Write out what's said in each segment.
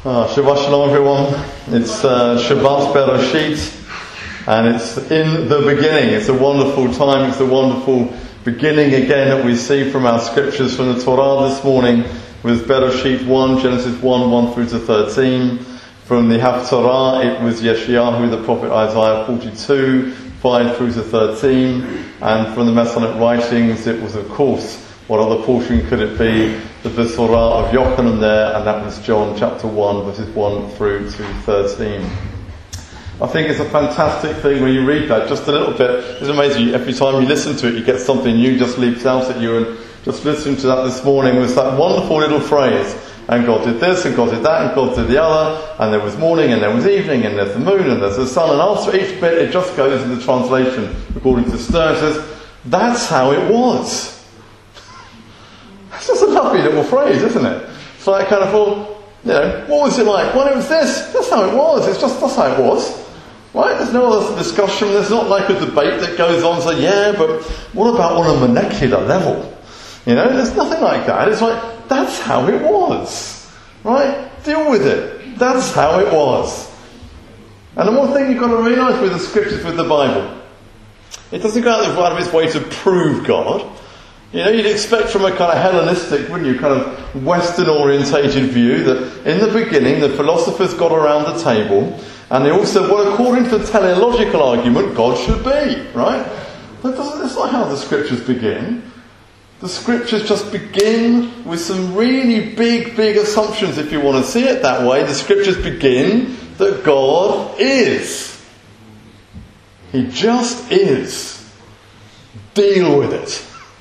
Shabbat Shalom everyone. It's Shabbat Bereshit, and it's in the beginning. It's a wonderful time. It's a wonderful beginning again that we see from our scriptures from the Torah this morning with Bereshit 1, Genesis 1 through to 13. From the Haftarah it was Yeshayahu, the prophet Isaiah 42, 5 through to 13. And from the Messianic writings it was, of course, what other portion could it be? The Besorah of Yochanan there, and that was John chapter 1 verses 1 through to 13. I think it's a fantastic thing when you read that just a little bit. It's amazing. Every time you listen to it, you get something new just leaps out at you. And just listening to that this morning was that wonderful little phrase, and God did this, and God did that, and God did the other, and there was morning, and there was evening, and there's the moon, and there's the sun, and after each bit it just goes into translation according to Stern. It says, that's how it was. It's just a lovely little phrase, isn't it? It's like kind of, what was it like? Well, it was this. That's how it was. It's just, that's how it was. Right? There's no other discussion. There's not like a debate that goes on. So, but what about on a molecular level? There's nothing like that. It's like, that's how it was. Right? Deal with it. That's how it was. And the one thing you've got to realise with the scriptures, with the Bible, it doesn't go out of its way to prove God. You'd expect from a kind of Hellenistic, wouldn't you, kind of Western-orientated view that in the beginning the philosophers got around the table and they all said, well, according to the teleological argument, God should be, right? But that's not how the scriptures begin. The scriptures just begin with some really big assumptions, if you want to see it that way. The scriptures begin that God is. He just is. Deal with it.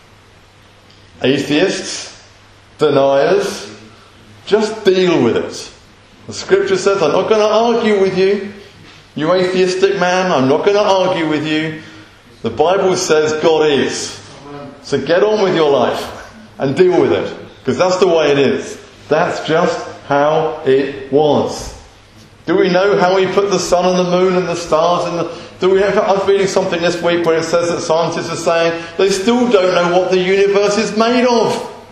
Atheists, deniers, just deal with it. The scripture says, I'm not going to argue with you, you atheistic man, I'm not going to argue with you. The Bible says God is. So get on with your life and deal with it, because that's the way it is. That's just how it was. Do we know how he put the sun and the moon and the stars in the... I was reading something this week where it says that scientists are saying they still don't know what the universe is made of.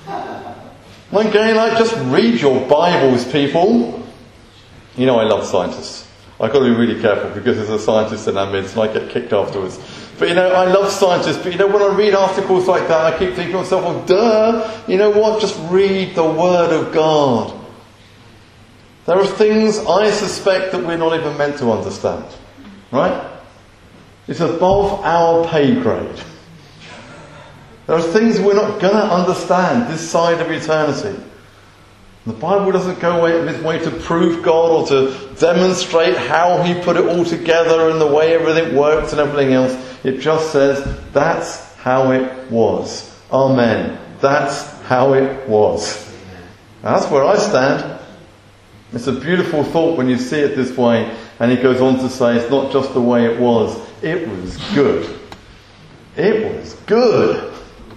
I'm going just read your Bibles, people. I love scientists. I've got to be really careful because there's a scientist in our midst and I get kicked afterwards. But I love scientists, but when I read articles like that, I keep thinking to myself, well, duh, you know what? Just read the Word of God. There are things I suspect that we're not even meant to understand. Right? It's above our pay grade. There are things we're not going to understand this side of eternity. The Bible doesn't go out of its way to prove God or to demonstrate how he put it all together and the way everything works and everything else. It just says, that's how it was. Amen. That's how it was. And that's where I stand. It's a beautiful thought when you see it this way. And he goes on to say, it's not just the way it was good. It was good.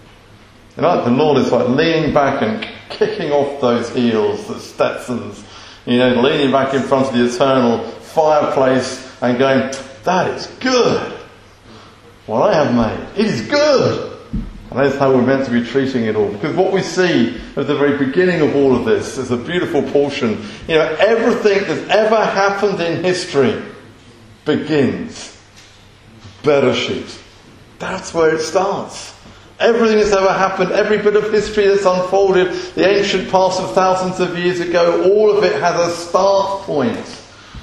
The Lord is like leaning back and kicking off those heels, the Stetsons, leaning back in front of the eternal fireplace and going, that is good. What I have made, it is good. And that's how we're meant to be treating it all. Because what we see at the very beginning of all of this is a beautiful portion. Everything that's ever happened in history begins. Bereshit. That's where it starts. Everything that's ever happened, every bit of history that's unfolded, the ancient past of thousands of years ago, all of it has a start point.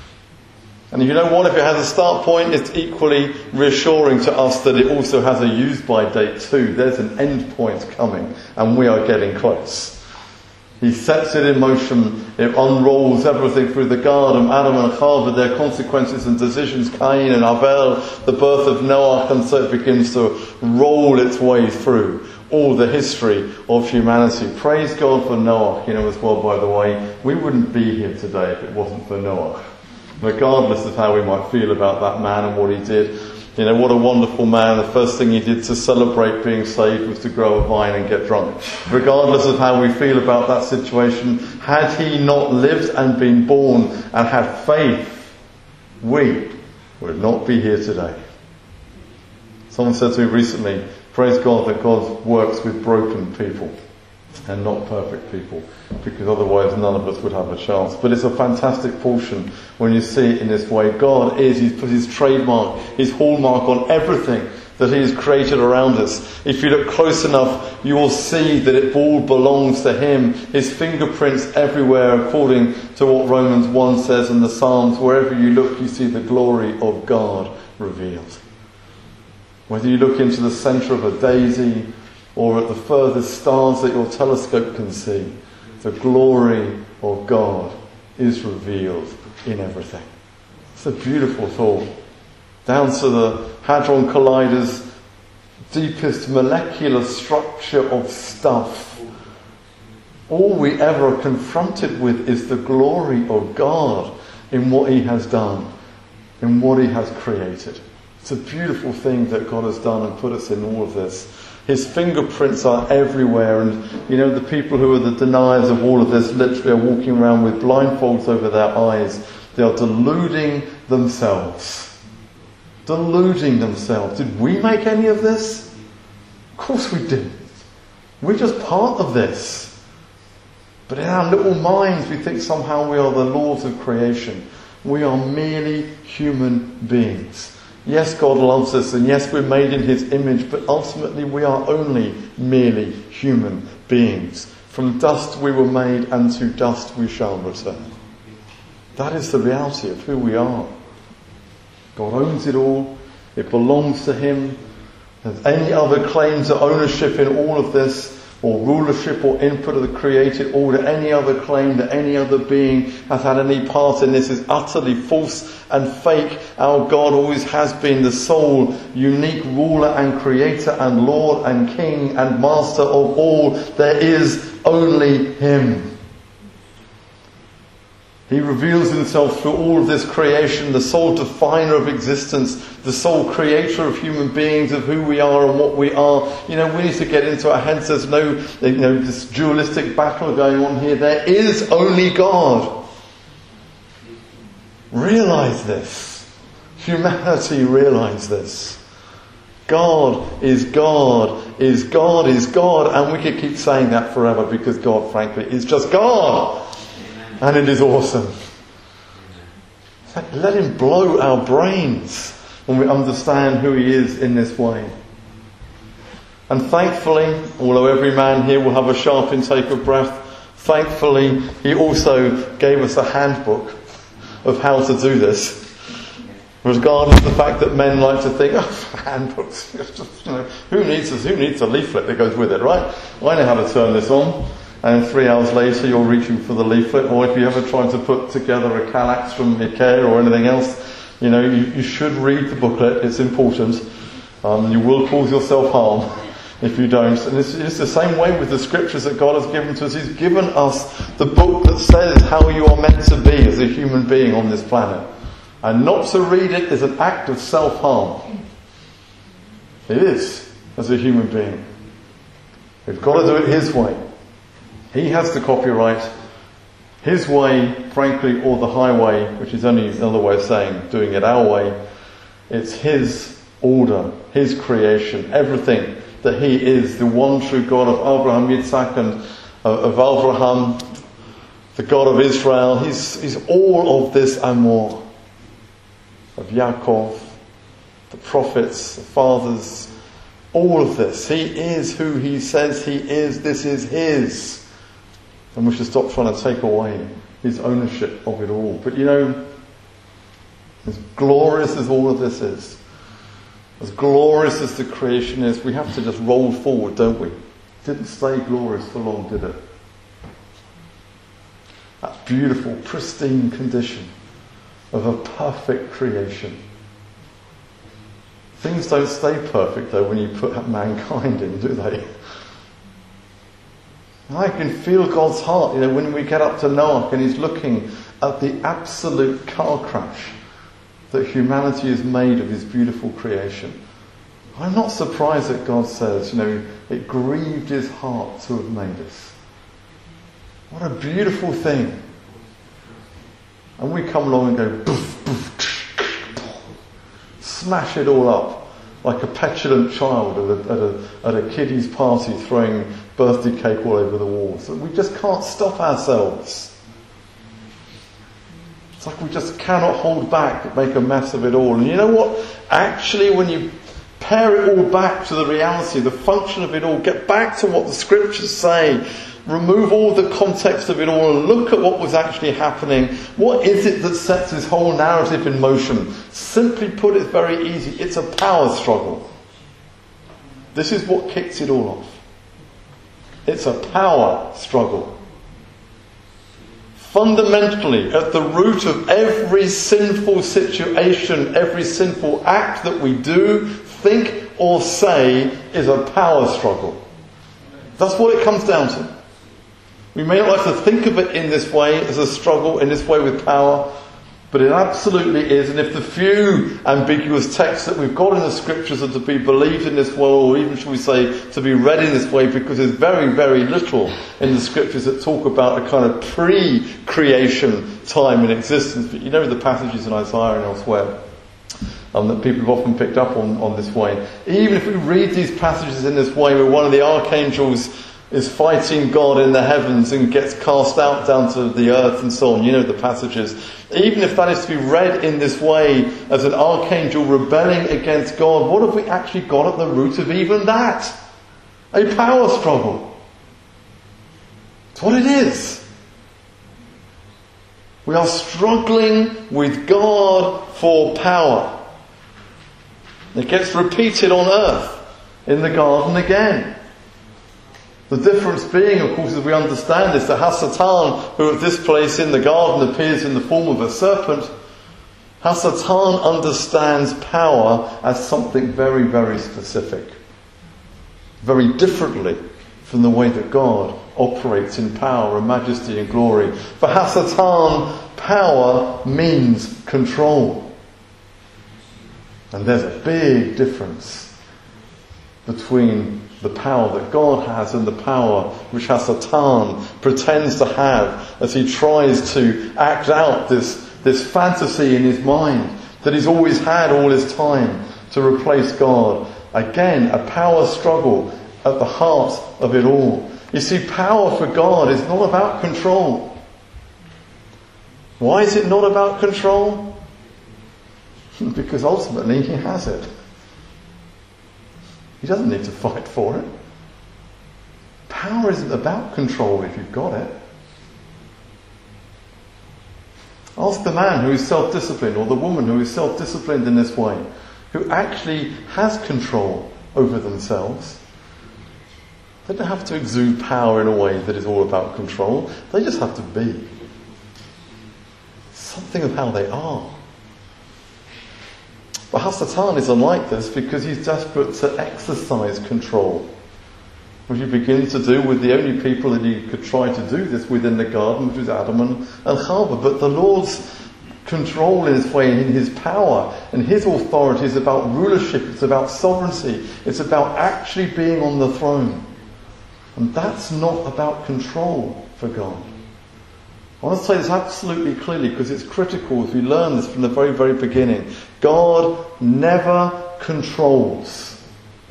And you know what? If it has a start point, it's equally reassuring to us that it also has a use-by date too. There's an end point coming, and we are getting close. He sets it in motion. It unrolls everything through the garden. Adam and Chava, their consequences and decisions, Cain and Abel, the birth of Noah, and so it begins to roll its way through all the history of humanity. Praise God for Noah, as well, by the way. We wouldn't be here today if it wasn't for Noah. Regardless of how we might feel about that man and what he did. What a wonderful man. The first thing he did to celebrate being saved was to grow a vine and get drunk. Regardless of how we feel about that situation, had he not lived and been born and had faith, we would not be here today. Someone said to me recently, praise God that God works with broken people. and not perfect people, because otherwise none of us would have a chance. But it's a fantastic portion when you see it in this way. God He's put His trademark, His hallmark on everything that He has created around us. If you look close enough, you will see that it all belongs to Him. His fingerprints everywhere, according to what Romans 1 says in the Psalms. Wherever you look, you see the glory of God revealed. Whether you look into the centre of a daisy or at the furthest stars that your telescope can see, the glory of God is revealed in everything. It's a beautiful thought. Down to the Hadron Collider's deepest molecular structure of stuff. All we ever are confronted with is the glory of God in what He has done, in what He has created. It's a beautiful thing that God has done and put us in all of this. His fingerprints are everywhere, and the people who are the deniers of all of this literally are walking around with blindfolds over their eyes. They are deluding themselves. Deluding themselves. Did we make any of this? Of course we didn't. We're just part of this. But in our little minds we think somehow we are the lords of creation. We are merely human beings. Yes, God loves us, and yes, we're made in His image, but ultimately we are only merely human beings. From dust we were made, and to dust we shall return. That is the reality of who we are. God owns it all. It belongs to Him. There's any other claim to ownership in all of this, or rulership or input of the created order, any other claim that any other being has had any part in this is utterly false and fake. Our God always has been the sole, unique ruler and creator and Lord and King and Master of all. There is only Him. He reveals Himself through all of this creation, the sole definer of existence, the sole creator of human beings, of who we are and what we are. We need to get into our heads. There's no, this dualistic battle going on here. There is only God. Realise this. Humanity, realise this. God is God, is God, is God. And we could keep saying that forever, because God, frankly, is just God. And it is awesome. Let Him blow our brains when we understand who He is in this way. And thankfully, although every man here will have a sharp intake of breath, thankfully He also gave us a handbook of how to do this. Regardless of the fact that men like to think, handbooks, who needs a leaflet that goes with it, right? I know how to turn this on. And 3 hours later you're reaching for the leaflet. Or if you ever try to put together a Kallax from IKEA or anything else, you should read the booklet. It's important. You will cause yourself harm if you don't. And it's the same way with the scriptures that God has given to us. He's given us the book that says how you are meant to be as a human being on this planet. And not to read it is an act of self-harm. It is, as a human being. We've got to do it His way. He has the copyright. His way, frankly, or the highway, which is only another way of saying doing it our way. It's His order, His creation, everything that He is, the one true God of Abraham, Yitzhak, and of Avraham, the God of Israel. He's all of this and more. Of Yaakov, the prophets, the fathers, all of this. He is who He says He is. This is His. And we should stop trying to take away His ownership of it all. But as glorious as all of this is, as glorious as the creation is, we have to just roll forward, don't we? It didn't stay glorious for long, did it? That beautiful, pristine condition of a perfect creation. Things don't stay perfect, though, when you put mankind in, do they? I can feel God's heart, when we get up to Noah and He's looking at the absolute car crash that humanity has made of His beautiful creation. I'm not surprised that God says, it grieved His heart to have made us. What a beautiful thing. And we come along and go, boof, boof, smash it all up like a petulant child at a kiddie's party throwing birthday cake all over the walls. We just can't stop ourselves. It's like we just cannot hold back, make a mess of it all. And you know what? Actually, when you pare it all back to the reality, the function of it all, get back to what the scriptures say, remove all the context of it all and look at what was actually happening. What is it that sets this whole narrative in motion? Simply put, it's very easy. It's a power struggle. This is what kicks it all off. It's a power struggle. Fundamentally, at the root of every sinful situation, every sinful act that we do, think or say is a power struggle. That's what it comes down to. We may not like to think of it in this way, as a struggle, in this way with power, but it absolutely is. And if the few ambiguous texts that we've got in the scriptures are to be believed in this way, or even, shall we say, to be read in this way, because there's very, very little in the scriptures that talk about a kind of pre-creation time in existence. But you know the passages in Isaiah and elsewhere that people have often picked up on this way. Even if we read these passages in this way, where one of the archangels is fighting God in the heavens and gets cast out down to the earth and so on. You know the passages. Even if that is to be read in this way, as an archangel rebelling against God, what have we actually got at the root of even that? A power struggle. It's what it is. We are struggling with God for power. It gets repeated on earth, in the garden again. The difference being, of course, as we understand this, that Hasatan, who at this place in the garden appears in the form of a serpent, Hasatan understands power as something very, very specific. Very differently from the way that God operates in power and majesty and glory. For Hasatan, power means control. And there's a big difference between the power that God has and the power which Hasatan pretends to have as he tries to act out this fantasy in his mind that he's always had all his time to replace God. Again, a power struggle at the heart of it all. You see, power for God is not about control. Why is it not about control? Because ultimately he has it. He doesn't need to fight for it. Power isn't about control if you've got it. Ask the man who is self-disciplined, or the woman who is self-disciplined in this way, who actually has control over themselves. They don't have to exude power in a way that is all about control. They just have to be. Something of how they are. But Hasatan is unlike this because he's desperate to exercise control. Which he begins to do with the only people that he could try to do this within the garden, which was Adam and Chava. But the Lord's control in his way, in his power and his authority is about rulership, it's about sovereignty, it's about actually being on the throne. And that's not about control for God. I want to say this absolutely clearly because it's critical as we learn this from the very, very beginning. God never controls.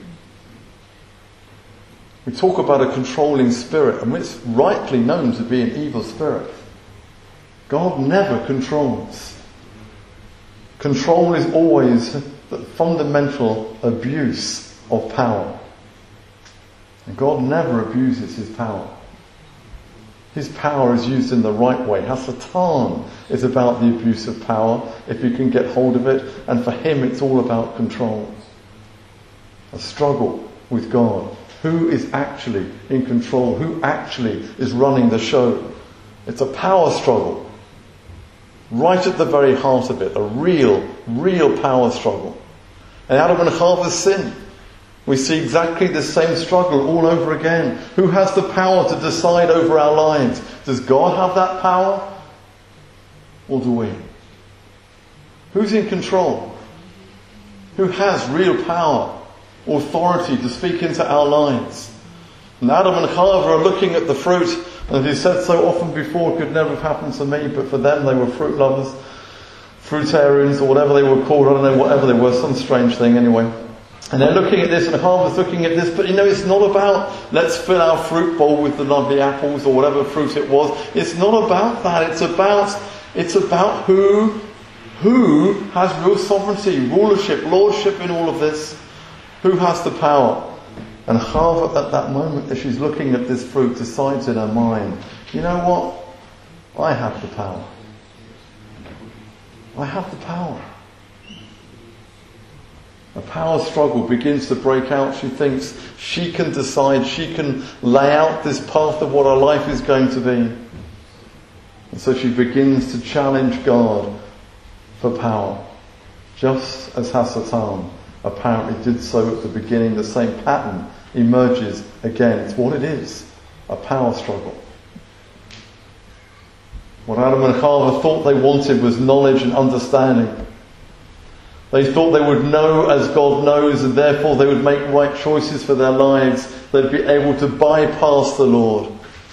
We talk about a controlling spirit, and it's rightly known to be an evil spirit. God never controls. Control is always the fundamental abuse of power. And God never abuses his power. His power is used in the right way. Hasatan is about the abuse of power, if you can get hold of it, and for him it's all about control. A struggle with God. Who is actually in control? Who actually is running the show? It's a power struggle. Right at the very heart of it. A real power struggle. And Adam and Chava's sin. We see exactly the same struggle all over again. Who has the power to decide over our lives? Does God have that power? Or do we? Who's in control? Who has real power, authority to speak into our lives? And Adam and Chava are looking at the fruit, and as he said so often before, it could never have happened to me, but for them they were fruit lovers, fruitarians, or whatever they were called, I don't know, whatever they were, some strange thing anyway. And they're looking at this, and Hava's looking at this, but it's not about, let's fill our fruit bowl with the lovely apples or whatever fruit it was. It's not about that. It's about who has real sovereignty, rulership, lordship in all of this. Who has the power? And Hava at that moment, as she's looking at this fruit, decides in her mind, you know what? I have the power. I have the power. A power struggle begins to break out. She thinks she can decide, she can lay out this path of what her life is going to be. And so she begins to challenge God for power. Just as Hasatan apparently did so at the beginning, the same pattern emerges again. It's what it is, a power struggle. What Adam and Chava thought they wanted was knowledge and understanding. They thought they would know as God knows, and therefore they would make right choices for their lives. They'd be able to bypass the Lord.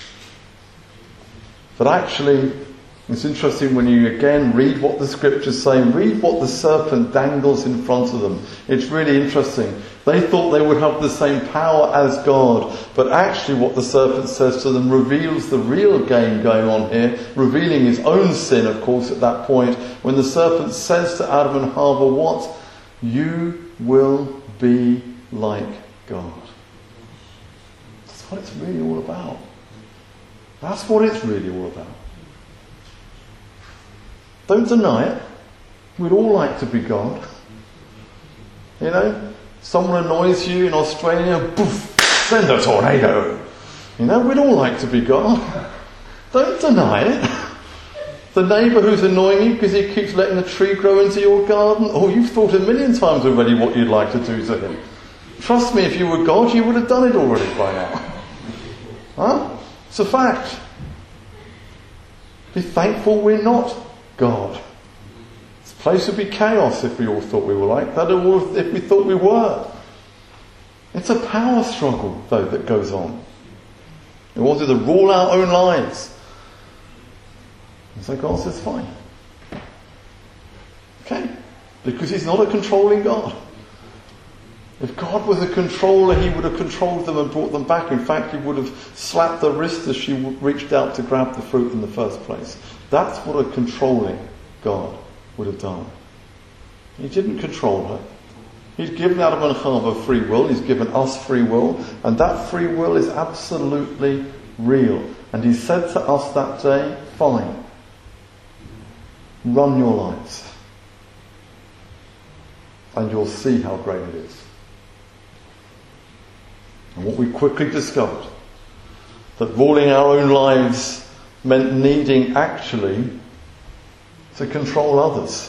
But actually, it's interesting when you again read what the scriptures say, read what the serpent dangles in front of them. It's really interesting. They thought they would have the same power as God, but actually what the serpent says to them reveals the real game going on here, revealing his own sin, of course, at that point, when the serpent says to Adam and Hava, what? You will be like God. That's what it's really all about. That's what it's really all about. Don't deny it. We'd all like to be God. Someone annoys you in Australia, poof, send a tornado. We'd all like to be God. Don't deny it. The neighbour who's annoying you because he keeps letting a tree grow into your garden, you've thought a million times already what you'd like to do to him. Trust me, if you were God, you would have done it already by now. Huh? It's a fact. Be thankful we're not God. This place would be chaos if we all thought we were like that, or if we thought we were. It's a power struggle, though, that goes on. We wanted to rule our own lives. And so God says, fine. Okay? Because he's not a controlling God. If God was a controller, he would have controlled them and brought them back. In fact, he would have slapped her wrist as she reached out to grab the fruit in the first place. That's what a controlling God would have done. He didn't control her. He's given Adam and Chava free will. He's given us free will. And that free will is absolutely real. And he said to us that day, fine. Run your lives. And you'll see how great it is. And what we quickly discovered, that ruling our own lives meant needing actually to control others.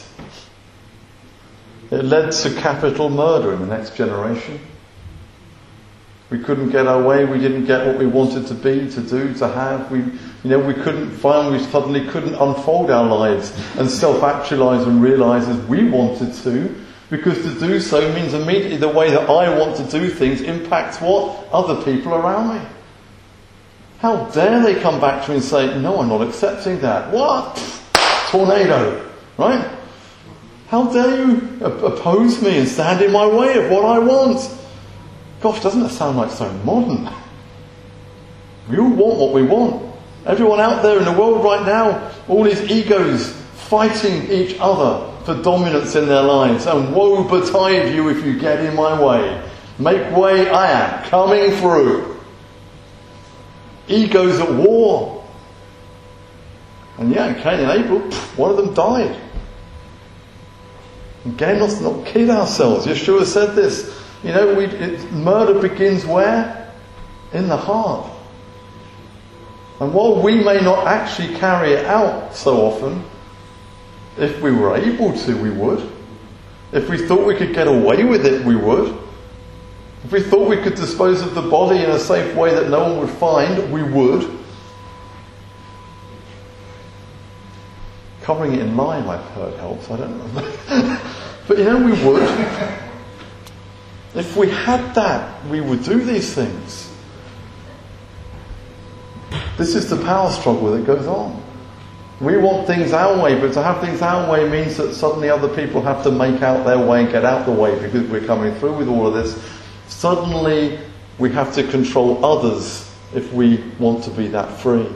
It led to capital murder in the next generation. We couldn't get our way, we didn't get what we wanted to be, to do, to have. We suddenly couldn't unfold our lives and self-actualize and realize as we wanted to, because to do so means immediately the way that I want to do things impacts what? Other people around me. How dare they come back to me and say, no, I'm not accepting that. What? Tornado. Right? How dare you oppose me and stand in my way of what I want? Gosh, doesn't that sound like so modern? We all want what we want. Everyone out there in the world right now, all these egos fighting each other for dominance in their lives. And woe betide you if you get in my way. Make way, I am coming through. Egos at war. And in Cain and Abel, one of them died. Again, let's not kid ourselves. Yeshua said this. Murder begins where? In the heart. And while we may not actually carry it out so often, if we were able to, we would. If we thought we could get away with it, we would. If we thought we could dispose of the body in a safe way that no one would find, we would. Covering it in lime, I've heard, helps. I don't know. But we would. If we had that, we would do these things. This is the power struggle that goes on. We want things our way, but to have things our way means that suddenly other people have to make out their way and get out the way because we're coming through with all of this. Suddenly we have to control others if we want to be that free.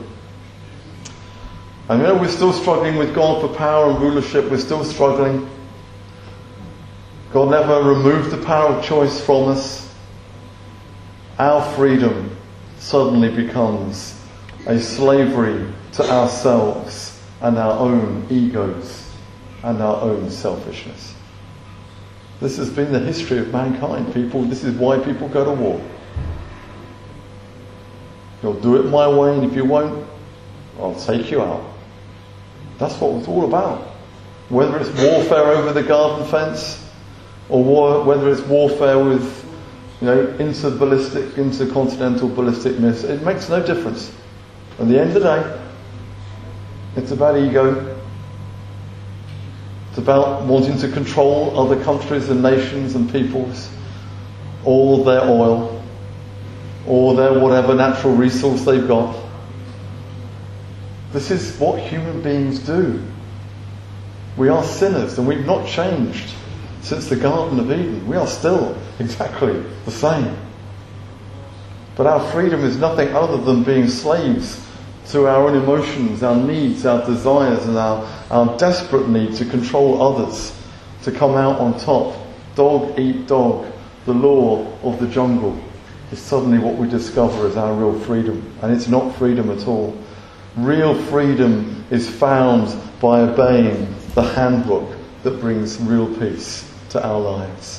And we're still struggling with God for power and rulership. We're still struggling. God never removed the power of choice from us. Our freedom suddenly becomes a slavery to ourselves and our own egos and our own selfishness. This has been the history of mankind, people. This is why people go to war. You'll do it my way, and if you won't, I'll take you out. That's what it's all about. Whether it's warfare over the garden fence, or whether it's warfare with, intercontinental ballistic missiles, it makes no difference. At the end of the day, it's about ego. It's about wanting to control other countries and nations and peoples, all their oil, or their whatever natural resource they've got. This is what human beings do. We are sinners, and we've not changed since the Garden of Eden. We are still exactly the same. But our freedom is nothing other than being slaves to our own emotions, our needs, our desires, and our desperate need to control others, to come out on top. Dog eat dog. The law of the jungle is suddenly what we discover as our real freedom. And it's not freedom at all. Real freedom is found by obeying the handbook that brings real peace to our lives.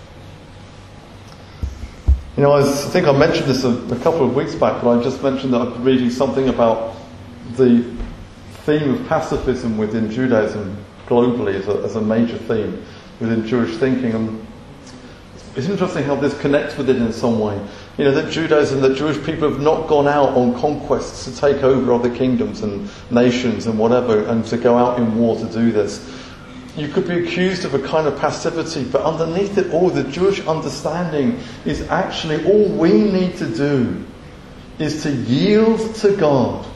I think I mentioned this a couple of weeks back, but I just mentioned that I've been reading something about the theme of pacifism within Judaism globally as a major theme within Jewish thinking. And it's interesting how this connects with it in some way. That Judaism, that Jewish people have not gone out on conquests to take over other kingdoms and nations and whatever, and to go out in war to do this. You could be accused of a kind of passivity, but underneath it all, the Jewish understanding is actually all we need to do is to yield to God,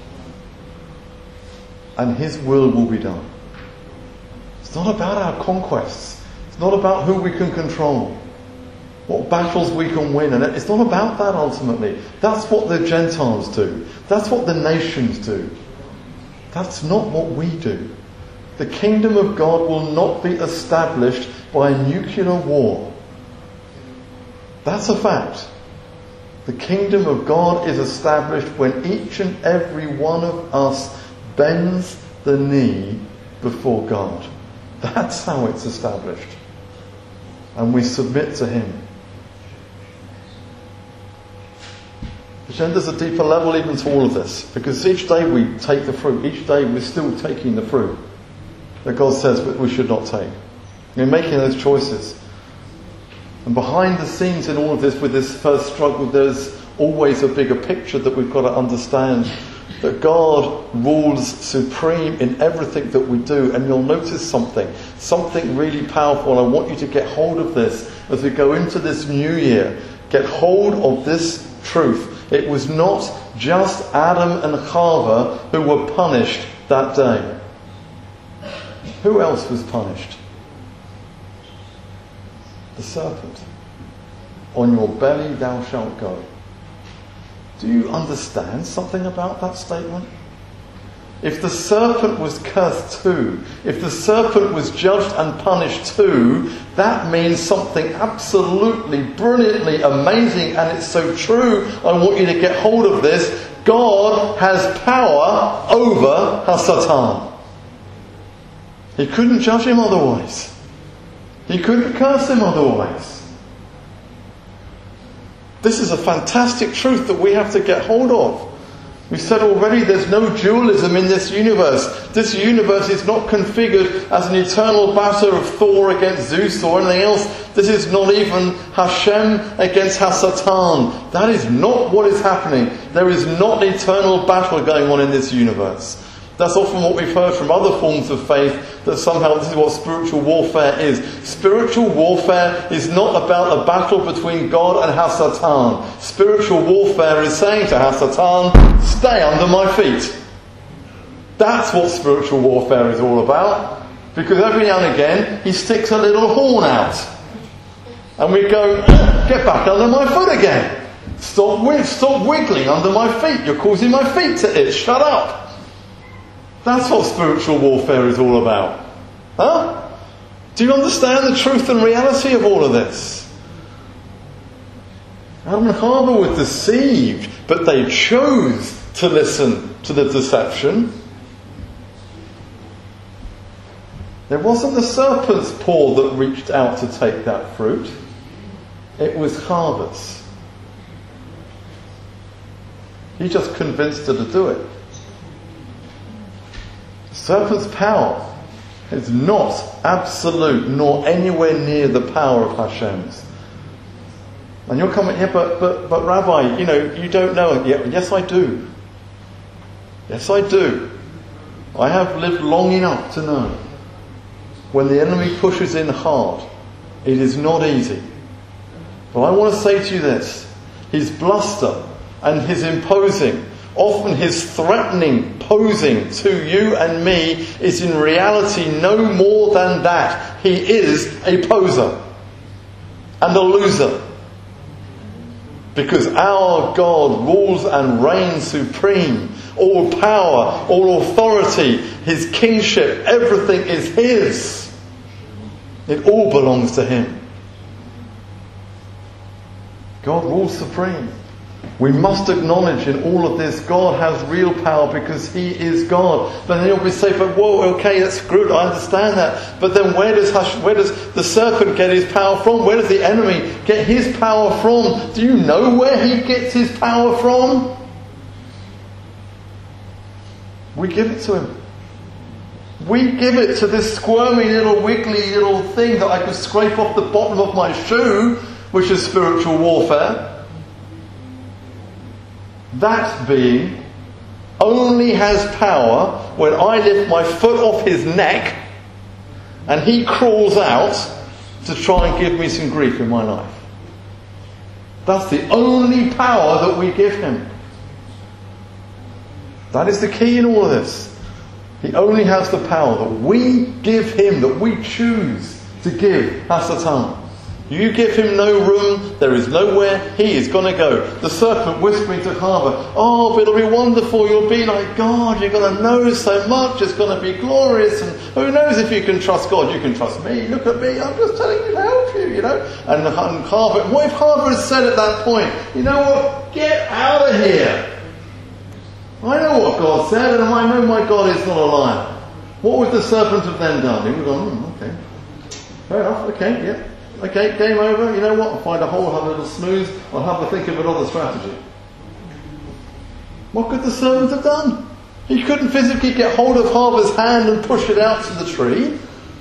and His will be done. It's not about our conquests. It's not about who we can control, what battles we can win, and it's not about that ultimately. That's what the Gentiles do. That's what the nations do. That's not what we do. The kingdom of God will not be established by a nuclear war. That's a fact. The kingdom of God is established when each and every one of us bends the knee before God. That's how it's established. And we submit to Him. But then there's a deeper level even to all of this, because each day we take the fruit. Each day we're still taking the fruit that God says we should not take. We're making those choices. And behind the scenes in all of this, with this first struggle, there's always a bigger picture that we've got to understand. That God rules supreme in everything that we do. And you'll notice something really powerful. And I want you to get hold of this as we go into this new year. Get hold of this truth. It was not just Adam and Chava who were punished that day. Who else was punished? The serpent. On your belly thou shalt go. Do you understand something about that statement? If the serpent was cursed too, if the serpent was judged and punished too, that means something absolutely, brilliantly amazing, and it's so true. I want you to get hold of this. God has power over Hasatan. He couldn't judge him otherwise. He couldn't curse him otherwise. This is a fantastic truth that we have to get hold of. We said already there's no dualism in this universe. This universe is not configured as an eternal battle of Thor against Zeus or anything else. This is not even Hashem against Hasatan. That is not what is happening. There is not an eternal battle going on in this universe. That's often what we've heard from other forms of faith, that somehow this is what spiritual warfare is. Spiritual warfare is not about a battle between God and Hasatan. Spiritual warfare is saying to Hasatan, stay under my feet. That's what spiritual warfare is all about. Because every now and again, he sticks a little horn out. And we go, get back under my foot again. Stop wiggling under my feet. You're causing my feet to itch. Shut up. That's what spiritual warfare is all about. Huh? Do you understand the truth and reality of all of this? Adam and Eve were deceived, but they chose to listen to the deception. It wasn't the serpent's paw that reached out to take that fruit. It was Chava's. He just convinced her to do it. The serpent's power is not absolute, nor anywhere near the power of Hashem's. And you're coming here, but Rabbi, you don't know. Yeah, yes, I do. Yes, I do. I have lived long enough to know when the enemy pushes in hard, it is not easy. But I want to say to you this: his bluster and his imposing, often his threatening posing to you and me, is in reality no more than that. He is a poser and a loser. Because our God rules and reigns supreme. All power, all authority, his kingship, everything is his. It all belongs to him. God rules supreme. We must acknowledge in all of this, God has real power because he is God. But then you'll be saying, but whoa, okay, that's good, I understand that. But then where does the serpent get his power from? Where does the enemy get his power from? Do you know where he gets his power from? We give it to him. We give it to this squirmy little wiggly little thing that I could scrape off the bottom of my shoe, which is spiritual warfare. That being only has power when I lift my foot off his neck and he crawls out to try and give me some grief in my life. That's the only power that we give him. That is the key in all of this. He only has the power that we give him, that we choose to give Hasatan. You give him no room, there is nowhere he is going to go. The serpent whispering to Chava, oh, but it'll be wonderful, you'll be like God, you're going to know so much, it's going to be glorious, and who knows if you can trust God, you can trust me, look at me, I'm just telling you to help you, And Chava, what if Chava had said at that point, you know what, get out of here. I know what God said, and I know my God is not a liar. What would the serpent have then done? He would have gone, okay, fair enough, okay, yeah. Okay, game over, you know what, I'll find a hole, have a little snooze, I'll have a think of another strategy. What could the servant have done? He couldn't physically get hold of Chava's hand and push it out to the tree.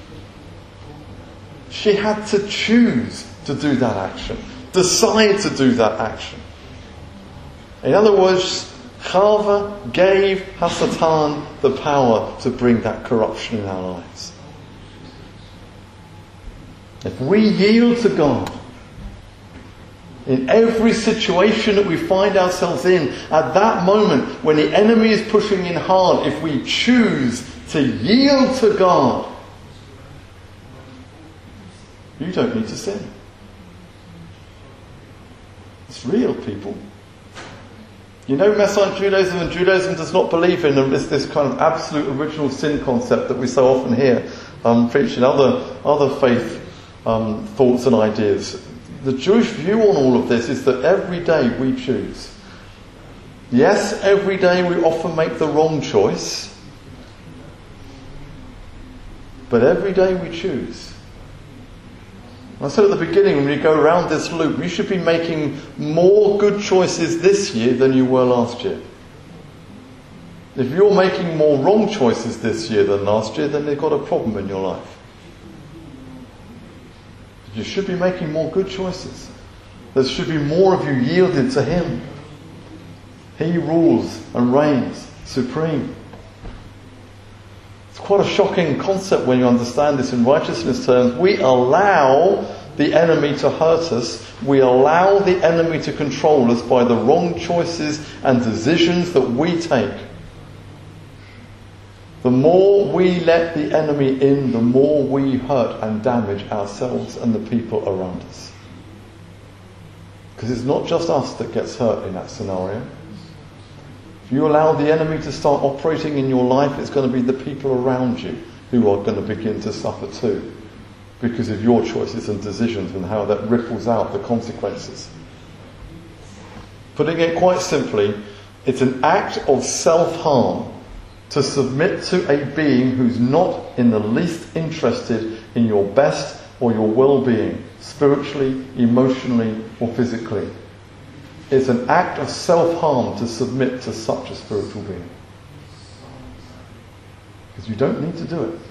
She had to choose to do that action, decide to do that action. In other words, Chava gave Hasatan the power to bring that corruption in our lives. If we yield to God in every situation that we find ourselves in, at that moment when the enemy is pushing in hard, if we choose to yield to God, you don't need to sin. It's real, people. You know Messianic Judaism, and Judaism does not believe in this kind of absolute original sin concept that we so often hear preached in other faith thoughts and ideas. The Jewish view on all of this is that every day we choose. Yes, every day we often make the wrong choice, but every day we choose. I said at the beginning, when you go around this loop, you should be making more good choices this year than you were last year. If you're making more wrong choices this year than last year, then you've got a problem in your life. You should be making more good choices. There should be more of you yielded to him. He rules and reigns supreme. It's quite a shocking concept when you understand this in righteousness terms. We allow the enemy to hurt us. We allow the enemy to control us by the wrong choices and decisions that we take. The more we let the enemy in, the more we hurt and damage ourselves and the people around us. Because it's not just us that gets hurt in that scenario. If you allow the enemy to start operating in your life, it's going to be the people around you who are going to begin to suffer too, because of your choices and decisions and how that ripples out the consequences. Putting it quite simply, it's an act of self-harm to submit to a being who's not in the least interested in your best or your well-being, spiritually, emotionally, or physically. It's an act of self-harm to submit to such a spiritual being. Because you don't need to do it.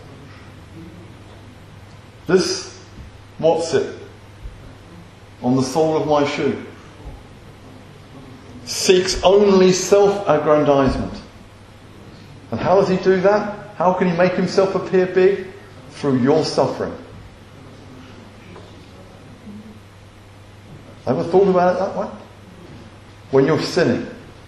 This, what's it? On the sole of my shoe. Seeks only self-aggrandizement. And how does he do that? How can he make himself appear big? Through your suffering. Ever thought about it that way? When you're sinning.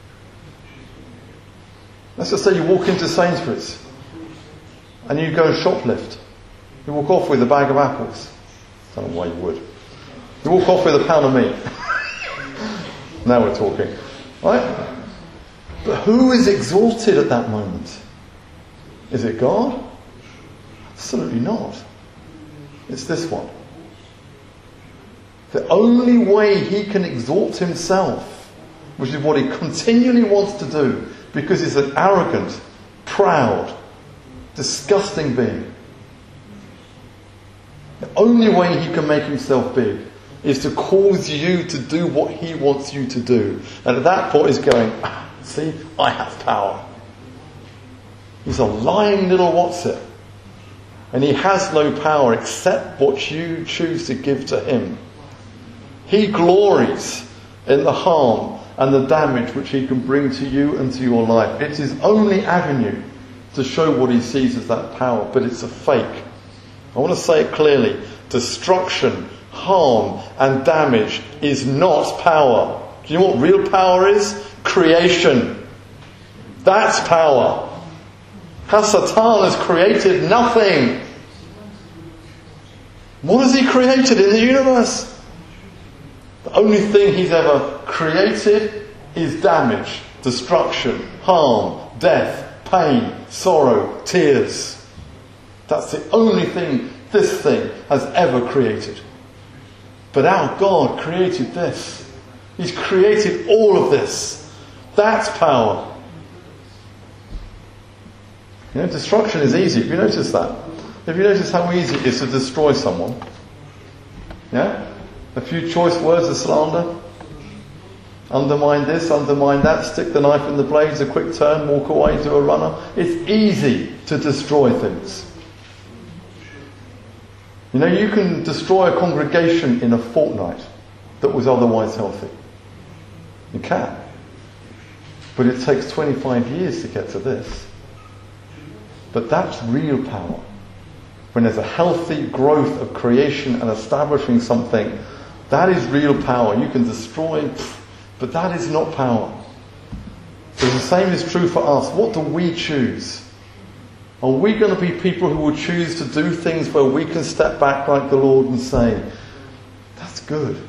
Let's just say you walk into Sainsbury's and you go and shoplift. You walk off with a bag of apples. I don't know why you would. You walk off with a pound of meat. Now we're talking. Right? But who is exalted at that moment? Is it God? Absolutely not. It's this one. The only way he can exalt himself, which is what he continually wants to do, because he's an arrogant, proud, disgusting being. The only way he can make himself big is to cause you to do what he wants you to do. And at that point he's going, see, I have power. He's a lying little what's it. And he has no power except what you choose to give to him. He glories in the harm and the damage which he can bring to you and to your life. It's his only avenue to show what he sees as that power, but it's a fake. I want to say it clearly. Destruction, harm and damage is not power. Do you know what real power is? Creation. That's power. Satan has created nothing. What has he created in the universe? The only thing he's ever created is damage, destruction, harm, death, pain, sorrow, tears. That's the only thing this thing has ever created. But our God created this. He's created all of this. That's power. You know, destruction is easy. Have you noticed that? Have you noticed how easy it is to destroy someone? Yeah? A few choice words of slander. Undermine this, undermine that, stick the knife in the blades, a quick turn, walk away, do a runner. It's easy to destroy things. You know, you can destroy a congregation in a fortnight that was otherwise healthy. You can. But it takes 25 years to get to this. But that's real power. When there's a healthy growth of creation and establishing something, that is real power. You can destroy, but that is not power. So the same is true for us. What do we choose? Are we going to be people who will choose to do things where we can step back like the Lord and say, that's good.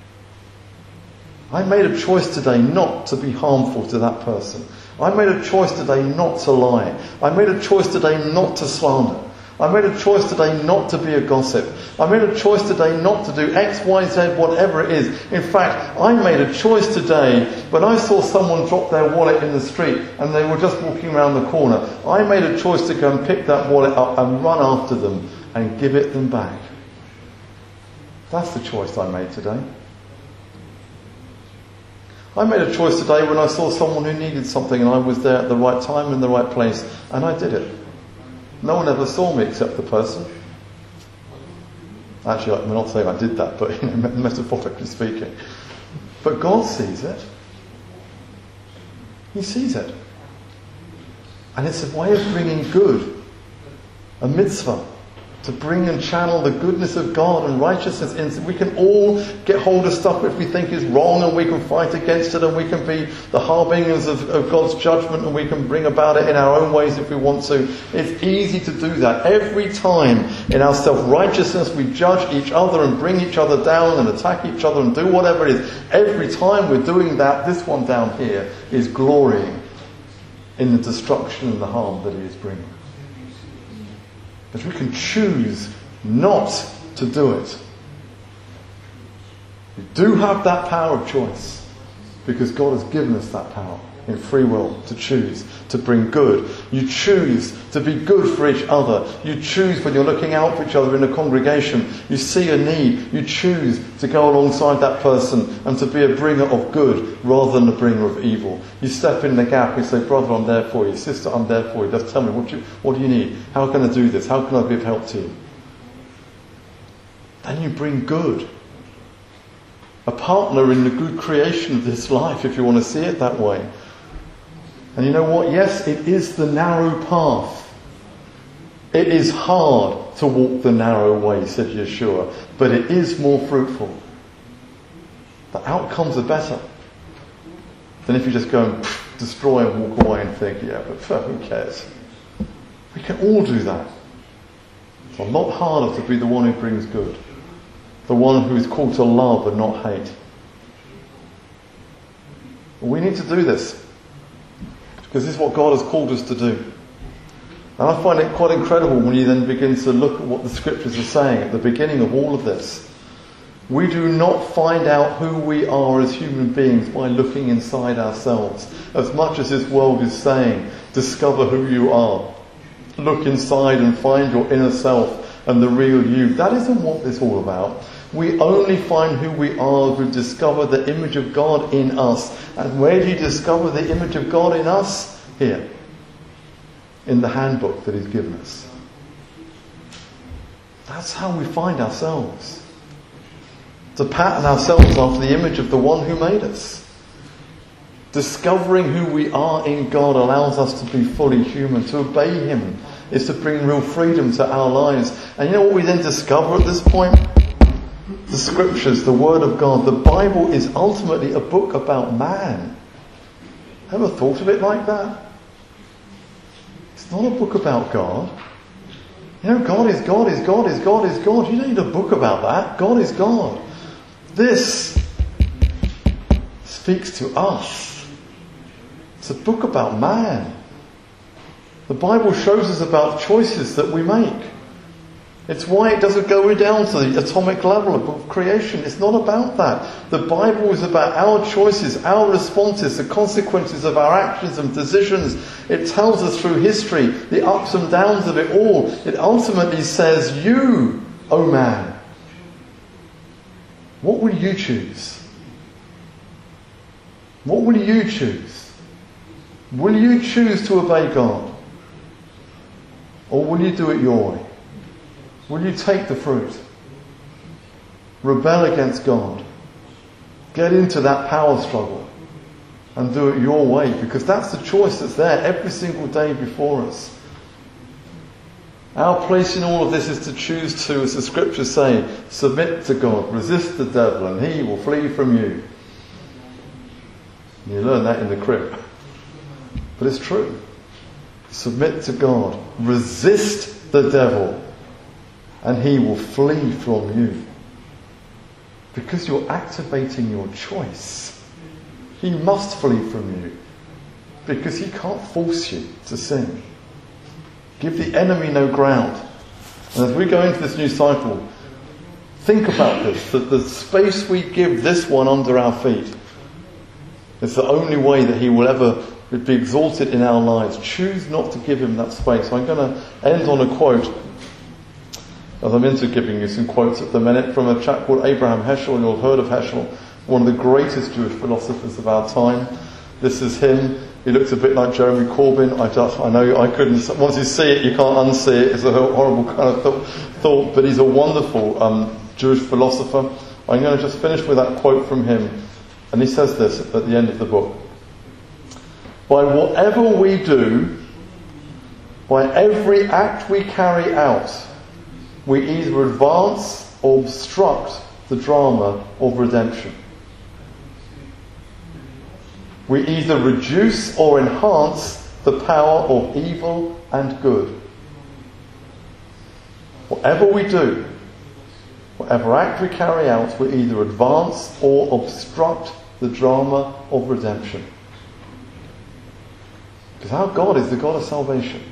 I made a choice today not to be harmful to that person. I made a choice today not to lie. I made a choice today not to slander. I made a choice today not to be a gossip. I made a choice today not to do X, Y, Z, whatever it is. In fact, I made a choice today when I saw someone drop their wallet in the street and they were just walking around the corner. I made a choice to go and pick that wallet up and run after them and give it them back. That's the choice I made today. I made a choice today when I saw someone who needed something and I was there at the right time in the right place and I did it. No one ever saw me except the person. Actually, I'm not saying I did that, but metaphorically speaking. But God sees it. He sees it. And it's a way of bringing good, a mitzvah, to bring and channel the goodness of God and righteousness in. We can all get hold of stuff which we think is wrong, and we can fight against it, and we can be the harbingers of God's judgment, and we can bring about it in our own ways if we want to. It's easy to do that. Every time in our self-righteousness we judge each other and bring each other down and attack each other and do whatever it is. Every time we're doing that, this one down here is glorying in the destruction and the harm that he is bringing. But we can choose not to do it. We do have that power of choice because God has given us that power in free will to choose to bring good. You choose to be good for each other. You choose when you're looking out for each other in a congregation. You see a need. You choose to go alongside that person and to be a bringer of good rather than a bringer of evil. You step in the gap. You say, brother, I'm there for you. Sister, I'm there for you. Just tell me, what do you need? How can I do this? How can I be of help to you? Then you bring good. A partner in the good creation of this life, if you want to see it that way. And you know what? Yes, it is the narrow path. It is hard to walk the narrow way, said Yeshua, but it is more fruitful. The outcomes are better than if you just go and destroy and walk away and think, yeah, but who cares? We can all do that. It's a lot harder to be the one who brings good. The one who is called to love and not hate. We need to do this. Because this is what God has called us to do. And I find it quite incredible when you then begin to look at what the scriptures are saying at the beginning of all of this. We do not find out who we are as human beings by looking inside ourselves. As much as this world is saying, discover who you are. Look inside and find your inner self and the real you. That isn't what this is all about. We only find who we are if we discover the image of God in us. And where do you discover the image of God in us? Here. In the handbook that He's given us. That's how we find ourselves. To pattern ourselves after the image of the one who made us. Discovering who we are in God allows us to be fully human. To obey Him is to bring real freedom to our lives. And you know what we then discover at this point? The scriptures, the Word of God, the Bible is ultimately a book about man. Ever thought of it like that? It's not a book about God. You know, God is God is God is God is God. You don't need a book about that. God is God. This speaks to us. It's a book about man. The Bible shows us about choices that we make. It's why it doesn't go down to the atomic level of creation. It's not about that. The Bible is about our choices, our responses, the consequences of our actions and decisions. It tells us through history the ups and downs of it all. It ultimately says, you, oh man, what will you choose? What will you choose? Will you choose to obey God? Or will you do it your way? Will you take the fruit? Rebel against God? Get into that power struggle and do it your way, because that's the choice that's there every single day before us. Our place in all of this is to choose to, as the scriptures say, submit to God, resist the devil, and he will flee from you. You learn that in the crib. But it's true. Submit to God, resist the devil, and he will flee from you. Because you're activating your choice. He must flee from you. Because he can't force you to sin. Give the enemy no ground. And as we go into this new cycle, think about this, that the space we give this one under our feet is the only way that he will ever be exalted in our lives. Choose not to give him that space. I'm going to end on a quote, as I'm into giving you some quotes at the minute, from a chap called Abraham Heschel. You'll have heard of Heschel, one of the greatest Jewish philosophers of our time. This is him. He looks a bit like Jeremy Corbyn. I know I couldn't. Once you see it, you can't unsee it. It's a horrible kind of thought, but he's a wonderful Jewish philosopher. I'm going to just finish with that quote from him. And he says this at the end of the book. By whatever we do, by every act we carry out, we either advance or obstruct the drama of redemption. We either reduce or enhance the power of evil and good. Whatever we do, whatever act we carry out, we either advance or obstruct the drama of redemption. Because our God is the God of salvation.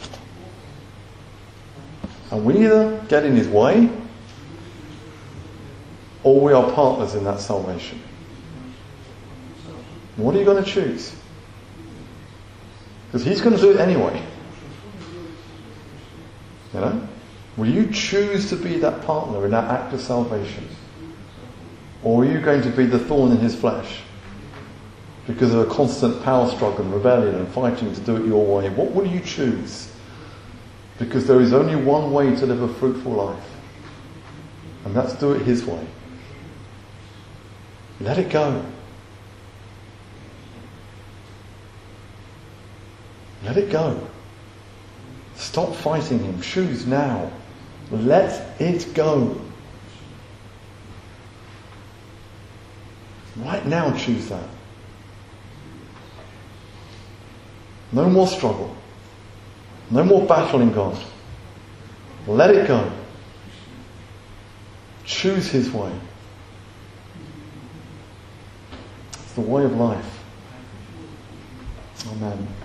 And we either get in his way, or we are partners in that salvation. What are you going to choose? Because he's going to do it anyway. You know? Will you choose to be that partner in that act of salvation? Or are you going to be the thorn in his flesh? Because of a constant power struggle and rebellion and fighting to do it your way. What will you choose? Because there is only one way to live a fruitful life. And that's do it his way. Let it go. Let it go. Stop fighting him. Choose now. Let it go. Right now, choose that. No more struggle. No more battling God. Let it go. Choose his way. It's the way of life. Amen.